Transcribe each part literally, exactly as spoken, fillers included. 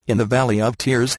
in the Valley of Tears.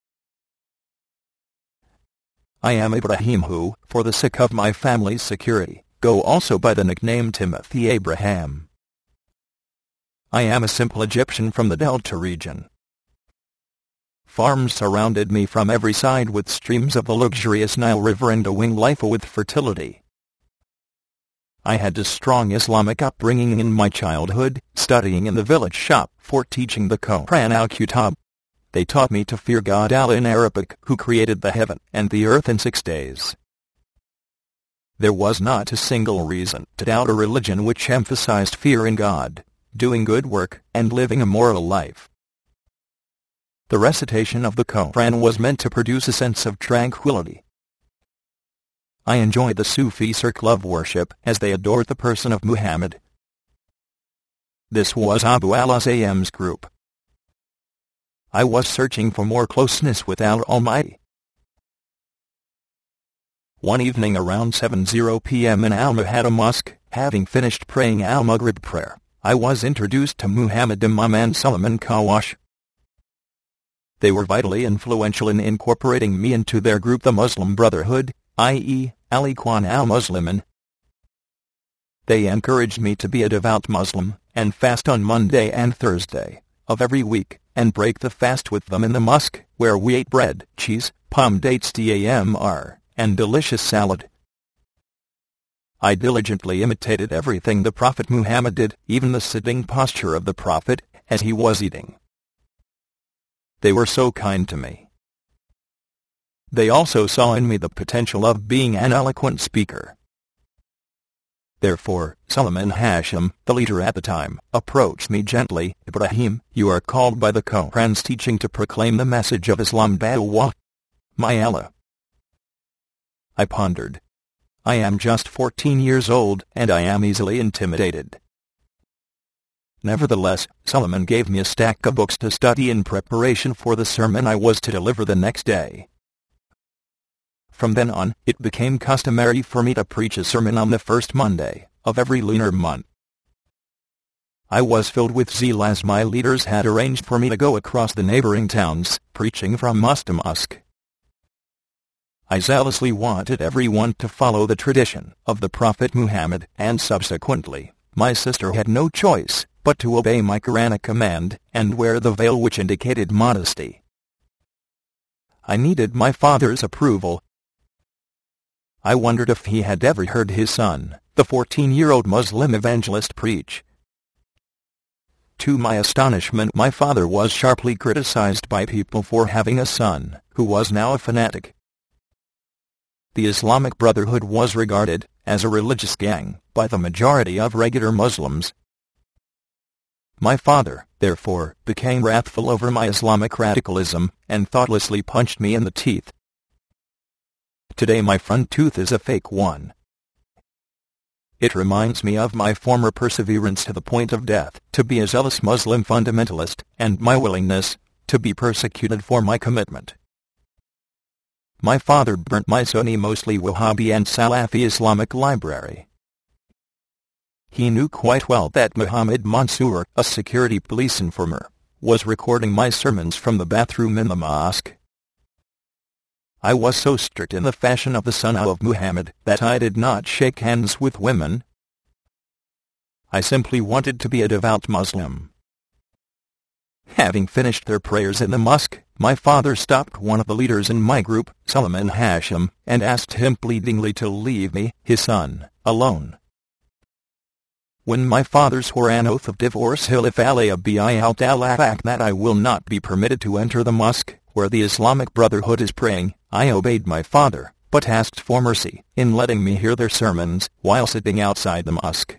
I am Ibrahim who, for the sake of my family's security, go also by the nickname Timothy Abraham. I am a simple Egyptian from the Delta region. Farms surrounded me from every side with streams of the luxurious Nile River and a winged life with fertility. I had a strong Islamic upbringing in my childhood, studying in the village shop for teaching the Quran al-Kitab. They taught me to fear God Allah in Arabic, who created the heaven and the earth in six days. There was not a single reason to doubt a religion which emphasized fear in God, doing good work, and living a moral life. The recitation of the Quran was meant to produce a sense of tranquility. I enjoyed the Sufi circle of worship as they adored the person of Muhammad. This was Abu al-Asam's group. I was searching for more closeness with Allah Almighty. One evening around seven p m in Al-Muhadda Mosque, having finished praying Al-Maghrib prayer, I was introduced to Muhammad Imam and Suleiman Kawash. They were vitally influential in incorporating me into their group, the Muslim Brotherhood, that is, Al-Ikhwan al-Muslimin. They encouraged me to be a devout Muslim, and fast on Monday and Thursday of every week, and break the fast with them in the mosque, where we ate bread, cheese, palm dates damr, and delicious salad. I diligently imitated everything the Prophet Muhammad did, even the sitting posture of the Prophet, as he was eating. They were so kind to me. They also saw in me the potential of being an eloquent speaker. Therefore, Suleiman Hashim, the leader at the time, approached me gently. Ibrahim, you are called by the Quran's teaching to proclaim the message of Islam. Da'wah. My Allah. I pondered. I am just fourteen years old, and I am easily intimidated. Nevertheless, Suleiman gave me a stack of books to study in preparation for the sermon I was to deliver the next day. From then on, it became customary for me to preach a sermon on the first Monday of every lunar month. I was filled with zeal as my leaders had arranged for me to go across the neighboring towns, preaching from mosque to mosque. I zealously wanted everyone to follow the tradition of the Prophet Muhammad, and subsequently, my sister had no choice but to obey my Quranic command, and wear the veil which indicated modesty. I needed my father's approval. I wondered if he had ever heard his son, the fourteen-year-old Muslim evangelist, preach. To my astonishment, my father was sharply criticized by people for having a son who was now a fanatic. The Islamic Brotherhood was regarded as a religious gang by the majority of regular Muslims. My father, therefore, became wrathful over my Islamic radicalism, and thoughtlessly punched me in the teeth. Today my front tooth is a fake one. It reminds me of my former perseverance to the point of death, to be a zealous Muslim fundamentalist, and my willingness to be persecuted for my commitment. My father burnt my Sunni, mostly Wahhabi and Salafi Islamic library. He knew quite well that Muhammad Mansour, a security police informer, was recording my sermons from the bathroom in the mosque. I was so strict in the fashion of the son of Muhammad that I did not shake hands with women. I simply wanted to be a devout Muslim. Having finished their prayers in the mosque, my father stopped one of the leaders in my group, Suleiman Hashim, and asked him pleadingly to leave me, his son, alone. When my father swore an oath of divorce, Hilaf alayhi that I will not be permitted to enter the mosque where the Islamic Brotherhood is praying, I obeyed my father, but asked for mercy in letting me hear their sermons while sitting outside the mosque.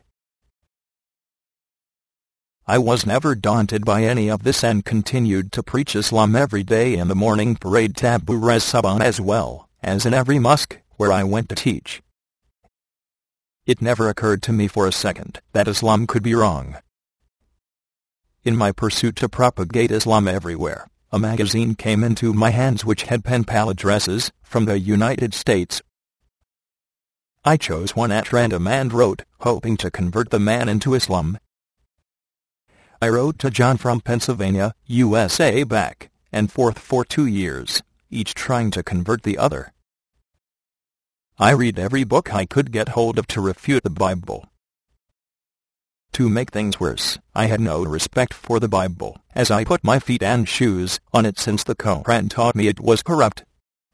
I was never daunted by any of this and continued to preach Islam every day in the morning parade Tabu Res Saban as well as in every mosque where I went to teach. It never occurred to me for a second that Islam could be wrong. In my pursuit to propagate Islam everywhere, a magazine came into my hands which had pen pal addresses from the United States. I chose one at random and wrote, hoping to convert the man into Islam. I wrote to John from Pennsylvania, U S A back, and forth for two years, each trying to convert the other. I read every book I could get hold of to refute the Bible. To make things worse, I had no respect for the Bible, as I put my feet and shoes on it since the Koran taught me it was corrupt.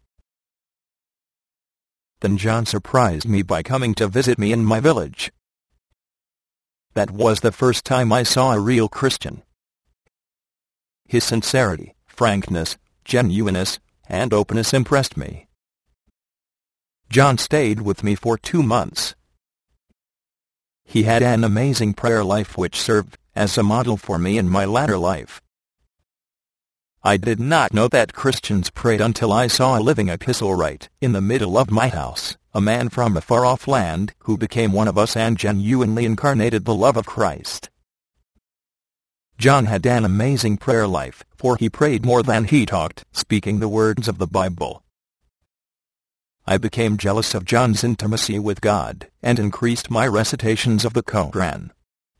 Then John surprised me by coming to visit me in my village. That was the first time I saw a real Christian. His sincerity, frankness, genuineness, and openness impressed me. John stayed with me for two months. He had an amazing prayer life which served as a model for me in my latter life. I did not know that Christians prayed until I saw a living epistle right in the middle of my house, a man from a far-off land who became one of us and genuinely incarnated the love of Christ. John had an amazing prayer life, for he prayed more than he talked, speaking the words of the Bible. I became jealous of John's intimacy with God, and increased my recitations of the Koran.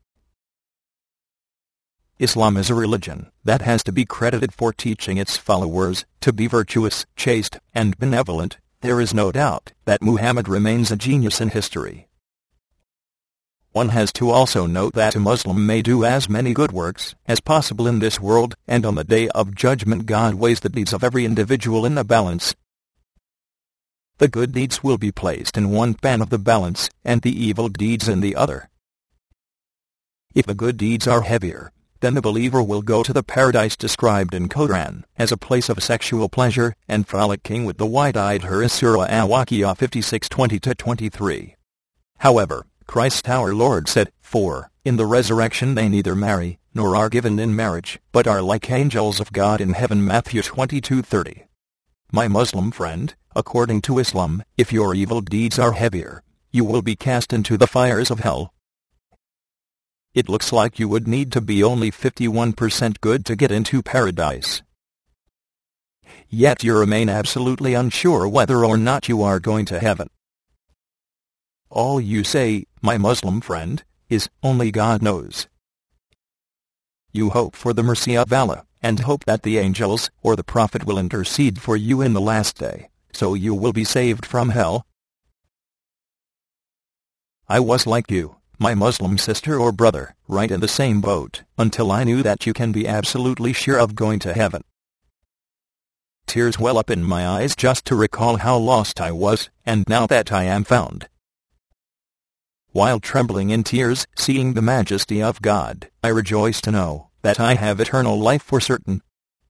Islam is a religion that has to be credited for teaching its followers to be virtuous, chaste, and benevolent. There is no doubt that Muhammad remains a genius in history. One has to also note that a Muslim may do as many good works as possible in this world, and on the Day of Judgment God weighs the deeds of every individual in a balance. The good deeds will be placed in one pan of the balance, and the evil deeds in the other. If the good deeds are heavier, then the believer will go to the paradise described in Koran as a place of sexual pleasure and frolicking with the wide-eyed her. Surah Al-Waqi'ah fifty-six twenty to twenty-three. However, Christ our Lord said, "For, in the resurrection they neither marry, nor are given in marriage, but are like angels of God in heaven." Matthew twenty-two thirty. My Muslim friend, according to Islam, if your evil deeds are heavier, you will be cast into the fires of hell. It looks like you would need to be only fifty-one percent good to get into paradise. Yet you remain absolutely unsure whether or not you are going to heaven. All you say, my Muslim friend, is, "Only God knows." You hope for the mercy of Allah, and hope that the angels or the Prophet will intercede for you in the last day, so you will be saved from hell. I was like you, my Muslim sister or brother, right in the same boat, until I knew that you can be absolutely sure of going to heaven. Tears well up in my eyes just to recall how lost I was, and now that I am found. While trembling in tears, seeing the majesty of God, I rejoice to know that I have eternal life for certain.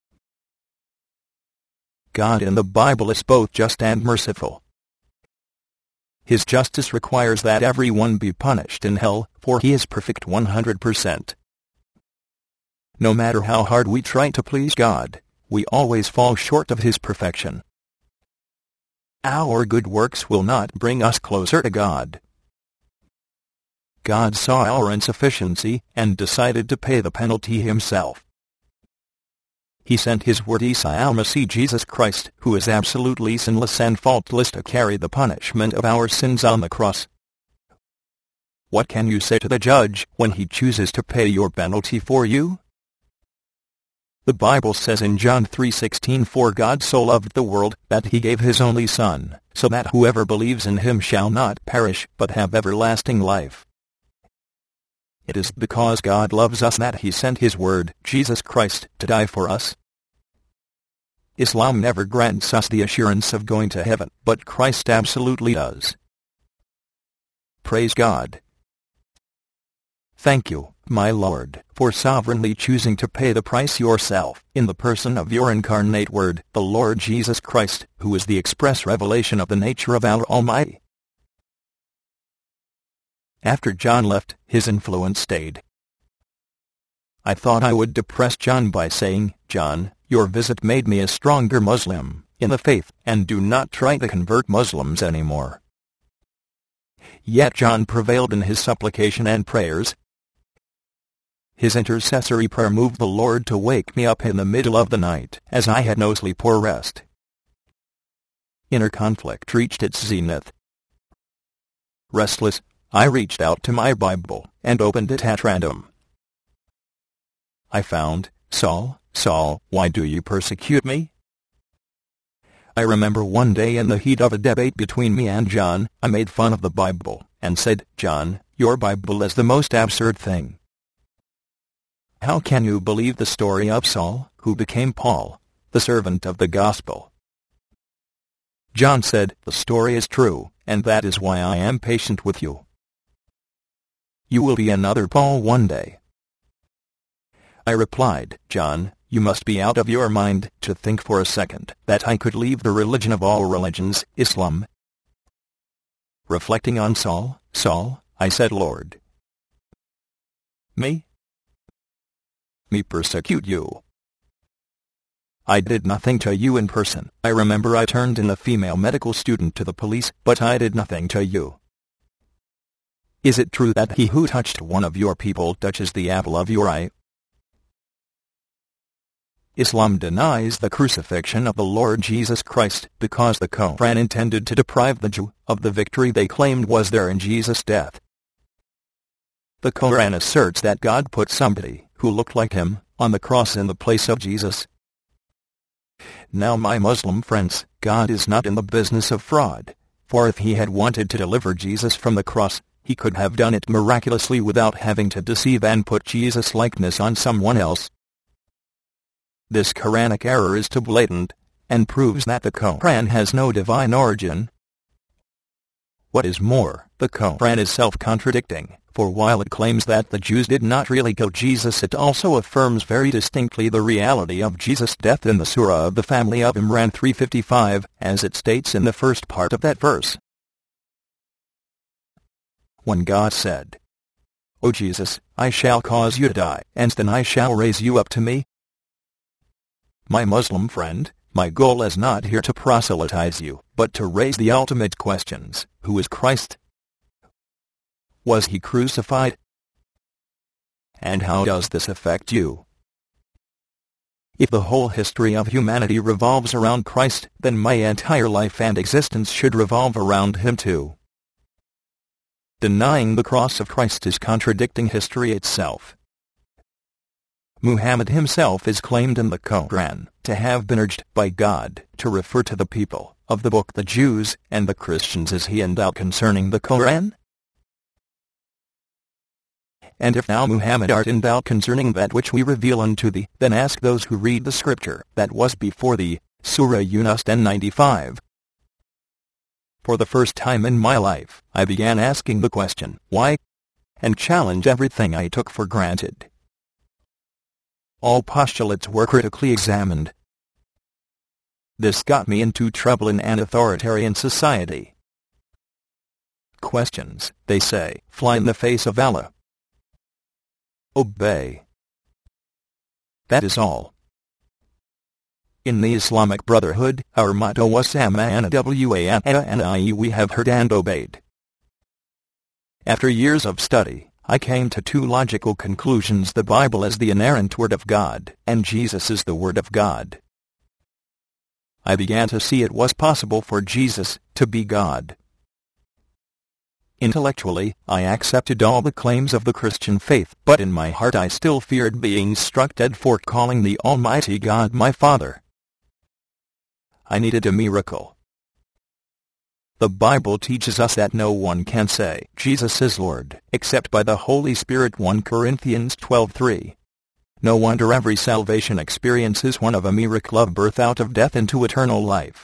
God in the Bible is both just and merciful. His justice requires that everyone be punished in hell, for he is perfect one hundred percent. No matter how hard we try to please God, we always fall short of his perfection. Our good works will not bring us closer to God. God saw our insufficiency and decided to pay the penalty himself. He sent his word Isa al-Masih Jesus Christ, who is absolutely sinless and faultless, to carry the punishment of our sins on the cross. What can you say to the judge when he chooses to pay your penalty for you? The Bible says in John three sixteen, "For God so loved the world that he gave his only Son, so that whoever believes in him shall not perish but have everlasting life." It is because God loves us that he sent his word, Jesus Christ, to die for us. Islam never grants us the assurance of going to heaven, but Christ absolutely does. Praise God. Thank you, my Lord, for sovereignly choosing to pay the price yourself, in the person of your incarnate Word, the Lord Jesus Christ, who is the express revelation of the nature of our Almighty. After John left, his influence stayed. I thought I would depress John by saying, "John, your visit made me a stronger Muslim in the faith, and do not try to convert Muslims anymore." Yet John prevailed in his supplication and prayers. His intercessory prayer moved the Lord to wake me up in the middle of the night, as I had no sleep or rest. Inner conflict reached its zenith. Restless, I reached out to my Bible and opened it at random. I found, Saul, Saul, why do you persecute me? I remember one day in the heat of a debate between me and John, I made fun of the Bible, and said, John, your Bible is the most absurd thing. How can you believe the story of Saul, who became Paul, the servant of the gospel? John said, the story is true, and that is why I am patient with you. You will be another Paul one day. I replied, John, you must be out of your mind to think for a second that I could leave the religion of all religions, Islam. Reflecting on Saul, Saul, I said, Lord, me? Me persecute you. I did nothing to you in person. I remember I turned in a female medical student to the police, but I did nothing to you. Is it true that he who touched one of your people touches the apple of your eye? Islam denies the crucifixion of the Lord Jesus Christ because the Quran intended to deprive the Jew of the victory they claimed was there in Jesus' death. The Quran asserts that God put somebody who looked like him on the cross in the place of Jesus. Now, my Muslim friends, God is not in the business of fraud, for if he had wanted to deliver Jesus from the cross, he could have done it miraculously without having to deceive and put Jesus' likeness on someone else. This Quranic error is too blatant, and proves that the Quran has no divine origin. What is more, the Quran is self-contradicting, for while it claims that the Jews did not really kill Jesus, it also affirms very distinctly the reality of Jesus' death in the Surah of the family of Imran three fifty-five, as it states in the first part of that verse. When God said, O Jesus, I shall cause you to die, and then I shall raise you up to me. My Muslim friend, my goal is not here to proselytize you, but to raise the ultimate questions. Who is Christ? Was he crucified? And how does this affect you? If the whole history of humanity revolves around Christ, then my entire life and existence should revolve around him too. Denying the cross of Christ is contradicting history itself. Muhammad himself is claimed in the Quran to have been urged by God to refer to the people of the book, the Jews and the Christians, as he in doubt concerning the Quran. And if now, Muhammad, art in doubt concerning that which we reveal unto thee, then ask those who read the scripture that was before thee. Surah Yunus ten ninety-five. For the first time in my life, I began asking the question, why? And challenge everything I took for granted. All postulates were critically examined. This got me into trouble in an authoritarian society. Questions, they say, fly in the face of Allah. Obey. That is all. In the Islamic Brotherhood, our motto was Sama'ana Wa'ana, we have heard and obeyed. After years of study, I came to two logical conclusions: the Bible is the inerrant Word of God, and Jesus is the Word of God. I began to see it was possible for Jesus to be God. Intellectually, I accepted all the claims of the Christian faith, but in my heart I still feared being struck dead for calling the Almighty God my Father. I needed a miracle. The Bible teaches us that no one can say Jesus is Lord except by the Holy Spirit, First Corinthians twelve three. No wonder every salvation experience is one of a miracle of birth out of death into eternal life.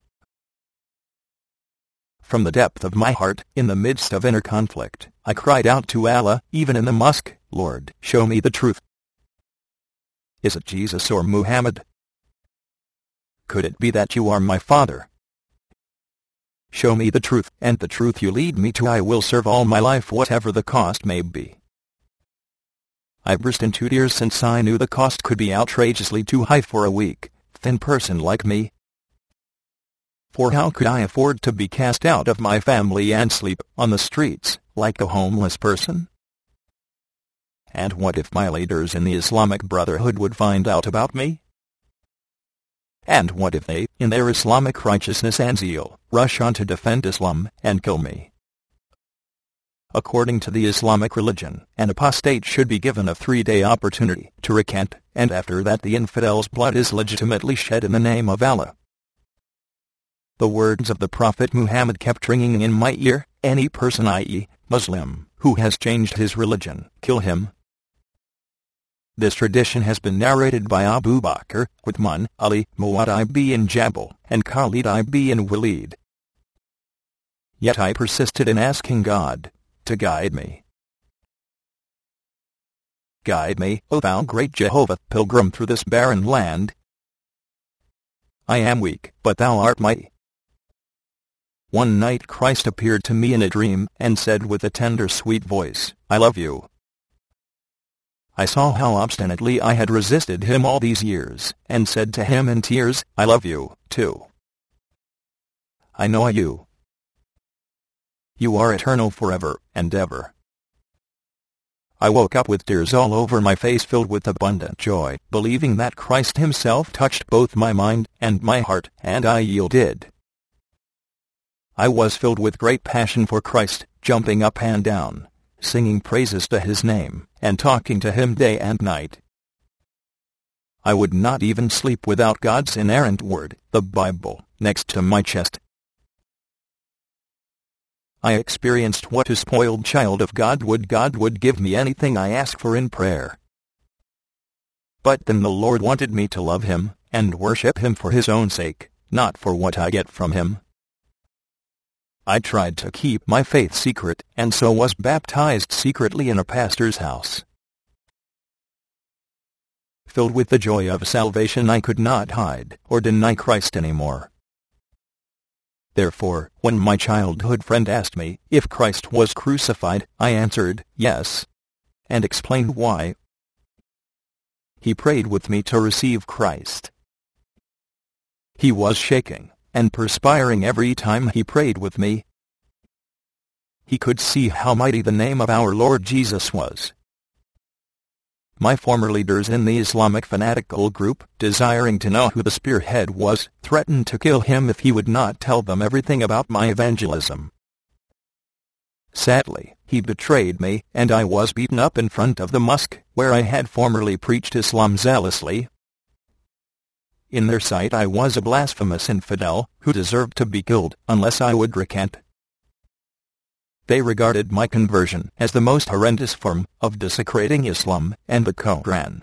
From the depth of my heart, in the midst of inner conflict, I cried out to Allah, even in the mosque, Lord, show me the truth. Is it Jesus or Muhammad? Could it be that you are my Father? Show me the truth, and the truth you lead me to I will serve all my life, whatever the cost may be. I burst into tears since I knew the cost could be outrageously too high for a weak, thin person like me. For how could I afford to be cast out of my family and sleep on the streets, like a homeless person? And what if my leaders in the Islamic Brotherhood would find out about me? And what if they, in their Islamic righteousness and zeal, rush on to defend Islam and kill me? according to the Islamic religion, an apostate should be given a three-day opportunity to recant, and after that the infidel's blood is legitimately shed in the name of Allah. The words of the Prophet Muhammad kept ringing in my ear, any person, that is, Muslim, who has changed his religion, kill him. This tradition has been narrated by Abu Bakr, Uthman, Ali, Mu'adh ibn Jabal, and Khalid ibn Walid. Yet I persisted in asking God to guide me. Guide me, O thou great Jehovah, pilgrim through this barren land. I am weak, but thou art mighty. One night Christ appeared to me in a dream, and said with a tender sweet voice, I love you. I saw how obstinately I had resisted him all these years, and said to him in tears, I love you, too. I know you. You are eternal forever and ever. I woke up with tears all over my face, filled with abundant joy, believing that Christ himself touched both my mind and my heart, and I yielded. I was filled with great passion for Christ, jumping up and down, singing praises to his name, and talking to him day and night. I would not even sleep without God's inerrant word, the Bible, next to my chest. I experienced what a spoiled child of God would. God would give me anything I asked for in prayer. But then the Lord wanted me to love him, and worship him for his own sake, not for what I get from him. I tried to keep my faith secret, and so was baptized secretly in a pastor's house. Filled with the joy of salvation, I could not hide or deny Christ anymore. Therefore, when my childhood friend asked me if Christ was crucified, I answered, yes, and explained why. He prayed with me to receive Christ. He was shaking and perspiring every time he prayed with me. He could see how mighty the name of our Lord Jesus was. My former leaders in the Islamic fanatical group, desiring to know who the spearhead was, threatened to kill him if he would not tell them everything about my evangelism. Sadly, he betrayed me, and I was beaten up in front of the mosque, where I had formerly preached Islam zealously. In their sight I was a blasphemous infidel, who deserved to be killed, unless I would recant. They regarded my conversion as the most horrendous form of desecrating Islam and the Quran.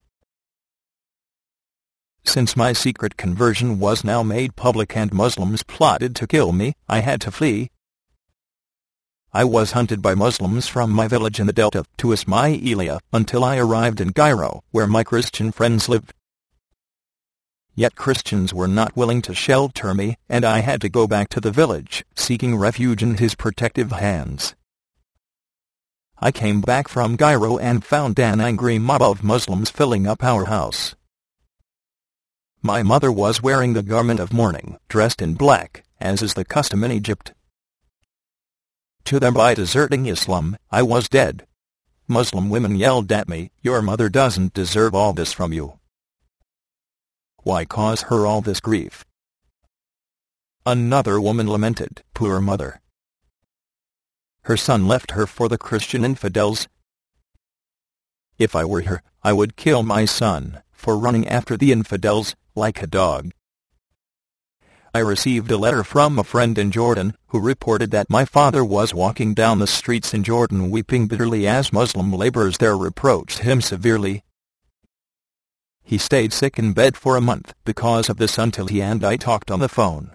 Since my secret conversion was now made public and Muslims plotted to kill me, I had to flee. I was hunted by Muslims from my village in the Delta to Ismailia until I arrived in Cairo, where my Christian friends lived. Yet Christians were not willing to shelter me, and I had to go back to the village, seeking refuge in his protective hands. I came back from Cairo and found an angry mob of Muslims filling up our house. My mother was wearing the garment of mourning, dressed in black, as is the custom in Egypt. To them, by deserting Islam, I was dead. Muslim women yelled at me, "Your mother doesn't deserve all this from you. Why cause her all this grief?" Another woman lamented, "Poor mother. Her son left her for the Christian infidels. If I were her, I would kill my son for running after the infidels, like a dog." I received a letter from a friend in Jordan, who reported that my father was walking down the streets in Jordan weeping bitterly as Muslim laborers there reproached him severely. He stayed sick in bed for a month because of this until he and I talked on the phone.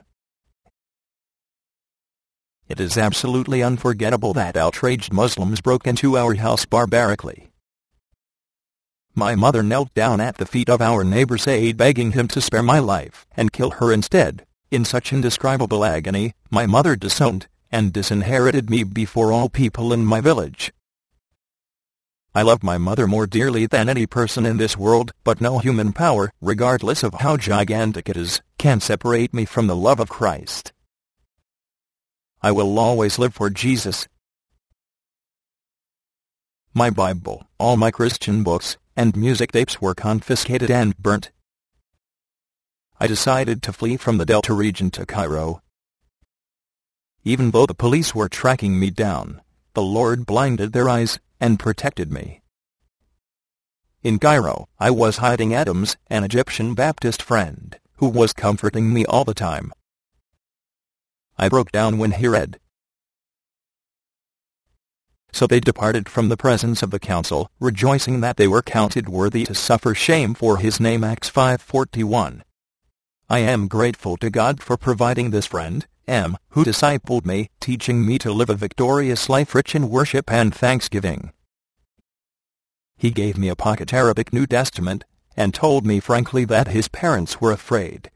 It is absolutely unforgettable that outraged Muslims broke into our house barbarically. My mother knelt down at the feet of our neighbor Said, begging him to spare my life and kill her instead. In such indescribable agony, my mother disowned and disinherited me before all people in my village. I love my mother more dearly than any person in this world, but no human power, regardless of how gigantic it is, can separate me from the love of Christ. I will always live for Jesus. My Bible, all my Christian books, and music tapes were confiscated and burnt. I decided to flee from the Delta region to Cairo. Even though the police were tracking me down, the Lord blinded their eyes and protected me. In Cairo, I was hiding Adams, an Egyptian Baptist friend, who was comforting me all the time. I broke down when he read, "So they departed from the presence of the council, rejoicing that they were counted worthy to suffer shame for his name." Acts five forty-one. I am grateful to God for providing this friend, M., who discipled me, teaching me to live a victorious life rich in worship and thanksgiving. He gave me a pocket Arabic New Testament, and told me frankly that his parents were afraid.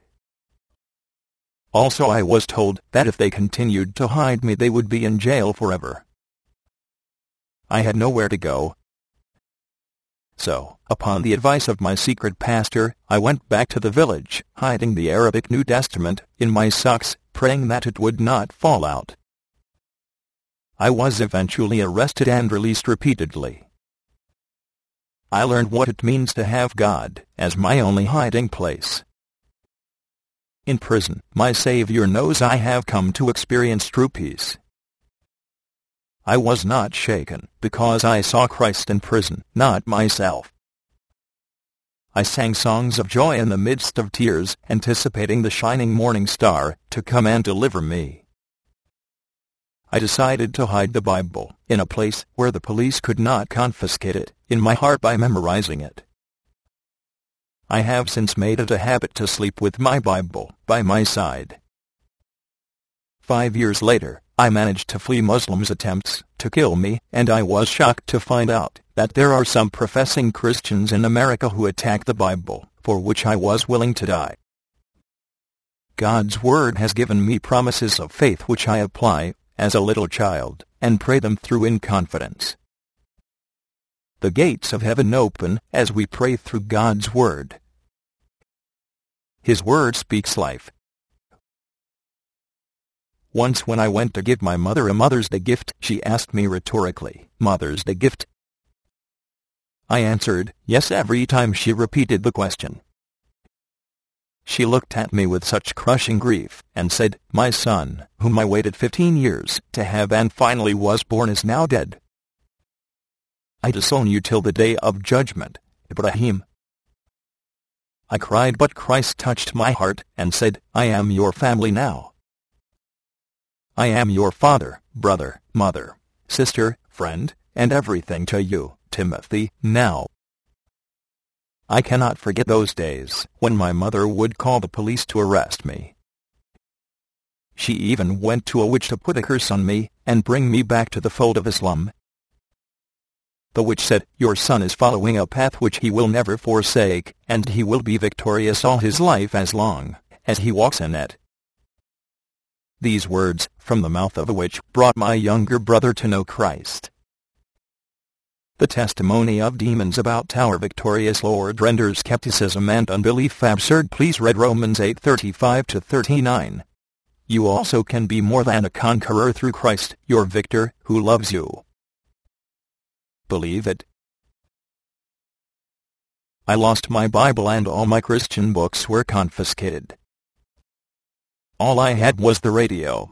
Also, I was told that if they continued to hide me they would be in jail forever. I had nowhere to go. So, upon the advice of my secret pastor, I went back to the village, hiding the Arabic New Testament in my socks, praying that it would not fall out. I was eventually arrested and released repeatedly. I learned what it means to have God as my only hiding place. In prison, my Savior knows I have come to experience true peace. I was not shaken, because I saw Christ in prison, not myself. I sang songs of joy in the midst of tears, anticipating the shining morning star to come and deliver me. I decided to hide the Bible in a place where the police could not confiscate it in my heart by memorizing it. I have since made it a habit to sleep with my Bible by my side. Five years later, I managed to flee Muslims' attempts to kill me, and I was shocked to find out that there are some professing Christians in America who attack the Bible, for which I was willing to die. God's Word has given me promises of faith which I apply as a little child, and pray them through in confidence. The gates of heaven open as we pray through God's Word. His Word speaks life. Once when I went to give my mother a Mother's Day gift, she asked me rhetorically, "Mother's Day gift?" I answered, yes, every time she repeated the question. She looked at me with such crushing grief, and said, "My son, whom I waited fifteen years to have and finally was born, is now dead. I disown you till the day of judgment, Ibrahim." I cried, but Christ touched my heart, and said, "I am your family now. I am your father, brother, mother, sister, friend, and everything to you, Timothy, now." I cannot forget those days when my mother would call the police to arrest me. She even went to a witch to put a curse on me and bring me back to the fold of Islam. The witch said, "Your son is following a path which he will never forsake, and he will be victorious all his life as long as he walks in it." These words from the mouth of a witch brought my younger brother to know Christ. The testimony of demons about our victorious Lord renders skepticism and unbelief absurd. Please read Romans eight thirty-five to thirty-nine. You also can be more than a conqueror through Christ, your victor, who loves you. Believe it. I lost my Bible and all my Christian books were confiscated. All I had was the radio.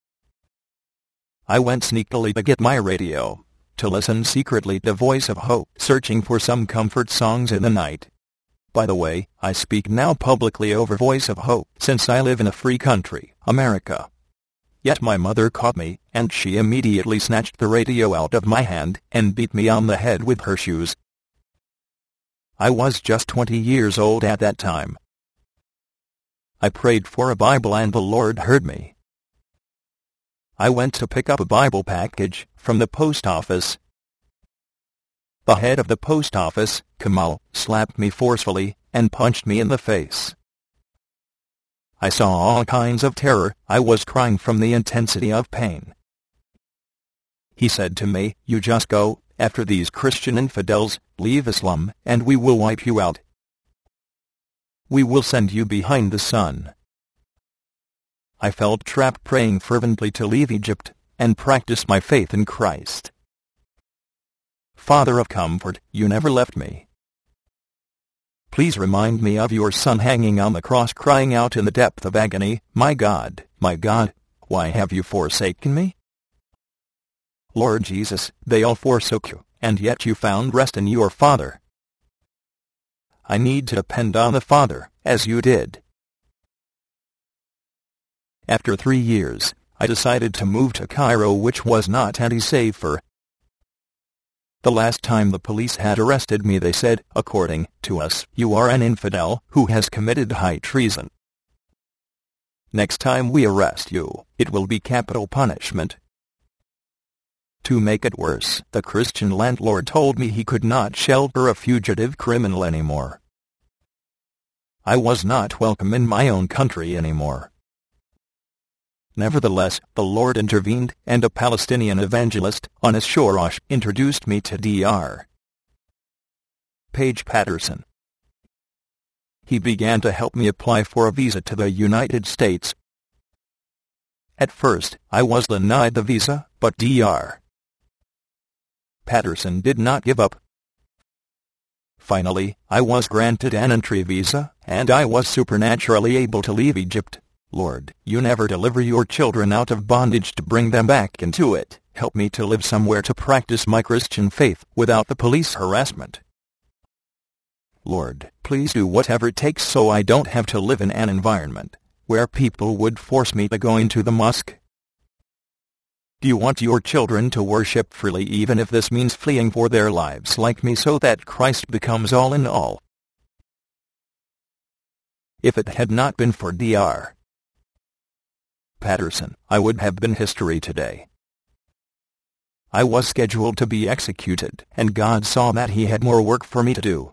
I went sneakily to get my radio, to listen secretly to Voice of Hope, searching for some comfort songs in the night. By the way, I speak now publicly over Voice of Hope, since I live in a free country, America. Yet my mother caught me, and she immediately snatched the radio out of my hand and beat me on the head with her shoes. I was just twenty years old at that time. I prayed for a Bible and the Lord heard me. I went to pick up a Bible package from the post office. The head of the post office, Kamal, slapped me forcefully and punched me in the face. I saw all kinds of terror. I was crying from the intensity of pain. He said to me, "You just go after these Christian infidels, leave Islam, and we will wipe you out. We will send you behind the sun." I felt trapped, praying fervently to leave Egypt and practice my faith in Christ. Father of comfort, you never left me. Please remind me of your Son hanging on the cross, crying out in the depth of agony, "My God, my God, why have you forsaken me?" Lord Jesus, they all forsook you, and yet you found rest in your Father. I need to depend on the Father, as you did. After three years, I decided to move to Cairo, which was not any safer. The last time the police had arrested me, they said, according to us, you are an infidel who has committed high treason. Next time we arrest you, it will be capital punishment. To make it worse, the Christian landlord told me he could not shelter a fugitive criminal anymore. I was not welcome in my own country anymore. Nevertheless, the Lord intervened, and a Palestinian evangelist, Anas Shorosh, introduced me to Doctor Page Patterson. He began to help me apply for a visa to the United States. At first, I was denied the visa, but Doctor Patterson did not give up. Finally, I was granted an entry visa, and I was supernaturally able to leave Egypt. Lord, you never deliver your children out of bondage to bring them back into it. Help me to live somewhere to practice my Christian faith without the police harassment. Lord, please do whatever it takes so I don't have to live in an environment where people would force me to go into the mosque. Do you want your children to worship freely even if this means fleeing for their lives like me so that Christ becomes all in all? If it had not been for Doctor Patterson, I would have been history today. I was scheduled to be executed, and God saw that He had more work for me to do.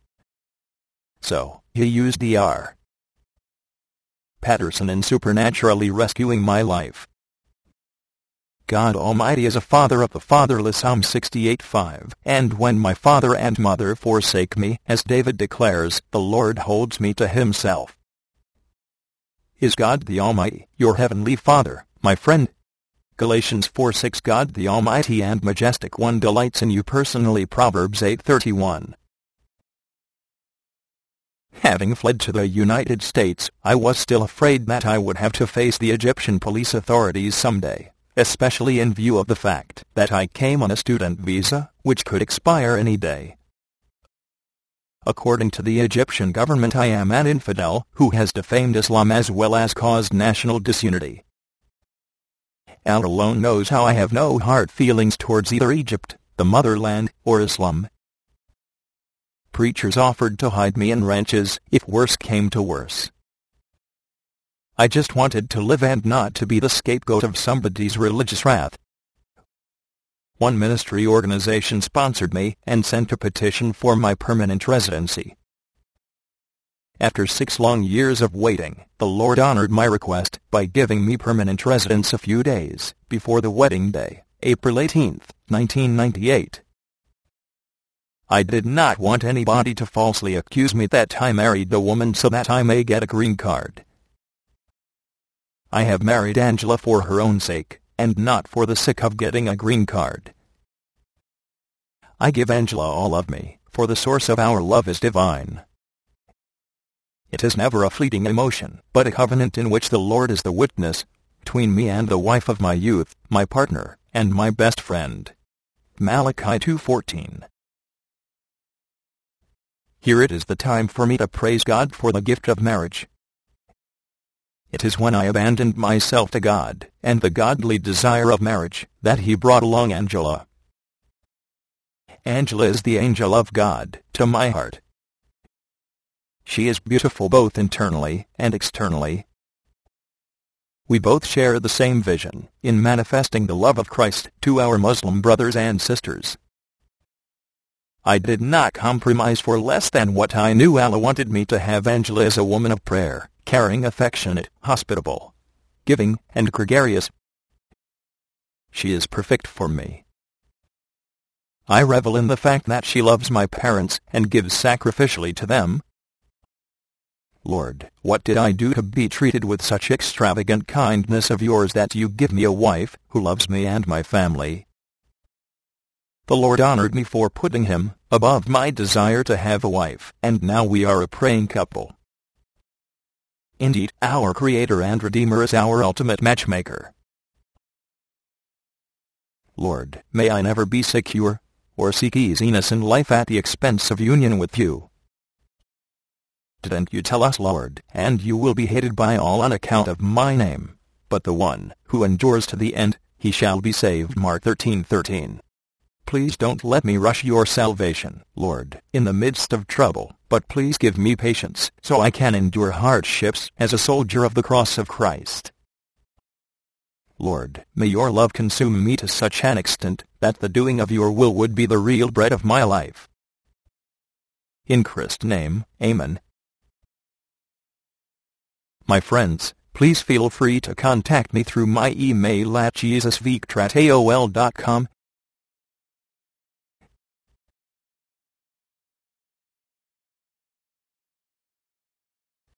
So, He used Doctor Patterson in supernaturally rescuing my life. God Almighty is a father of the fatherless, Psalm sixty-eight five, and when my father and mother forsake me, as David declares, the Lord holds me to Himself. Is God the Almighty, your heavenly Father, my friend? Galatians four six God the Almighty and Majestic One delights in you personally. Proverbs eight thirty-one. Having fled to the United States, I was still afraid that I would have to face the Egyptian police authorities someday, especially in view of the fact that I came on a student visa, which could expire any day. According to the Egyptian government, I am an infidel who has defamed Islam as well as caused national disunity. Allah alone knows how I have no hard feelings towards either Egypt, the motherland, or Islam. Preachers offered to hide me in ranches if worse came to worse. I just wanted to live and not to be the scapegoat of somebody's religious wrath. One ministry organization sponsored me and sent a petition for my permanent residency. After six long years of waiting, the Lord honored my request by giving me permanent residence a few days before the wedding day, April eighteenth, nineteen ninety-eight. I did not want anybody to falsely accuse me that I married a woman so that I may get a green card. I have married Angela for her own sake, and not for the sake of getting a green card. I give Angela all of me, for the source of our love is divine. It is never a fleeting emotion, but a covenant in which the Lord is the witness, between me and the wife of my youth, my partner, and my best friend. Malachi two fourteen. Here it is the time for me to praise God for the gift of marriage. It is when I abandoned myself to God, and the godly desire of marriage, that He brought along Angela. Angela is the angel of God, to my heart. She is beautiful both internally and externally. We both share the same vision, in manifesting the love of Christ to our Muslim brothers and sisters. I did not compromise for less than what I knew Allah wanted me to have. Angela is a woman of prayer, caring, affectionate, hospitable, giving, and gregarious. She is perfect for me. I revel in the fact that she loves my parents and gives sacrificially to them. Lord, what did I do to be treated with such extravagant kindness of yours that you give me a wife who loves me and my family? The Lord honored me for putting Him above my desire to have a wife, and now we are a praying couple. Indeed, our Creator and Redeemer is our ultimate matchmaker. Lord, may I never be secure, or seek easiness in life at the expense of union with you. Didn't you tell us, Lord, and you will be hated by all on account of my name, but the one who endures to the end, he shall be saved. Mark thirteen thirteen. Please don't let me rush your salvation, Lord, in the midst of trouble, but please give me patience so I can endure hardships as a soldier of the cross of Christ. Lord, may your love consume me to such an extent that the doing of your will would be the real bread of my life. In Christ's name, Amen. My friends, please feel free to contact me through my email at jesusvictor at A O L dot com.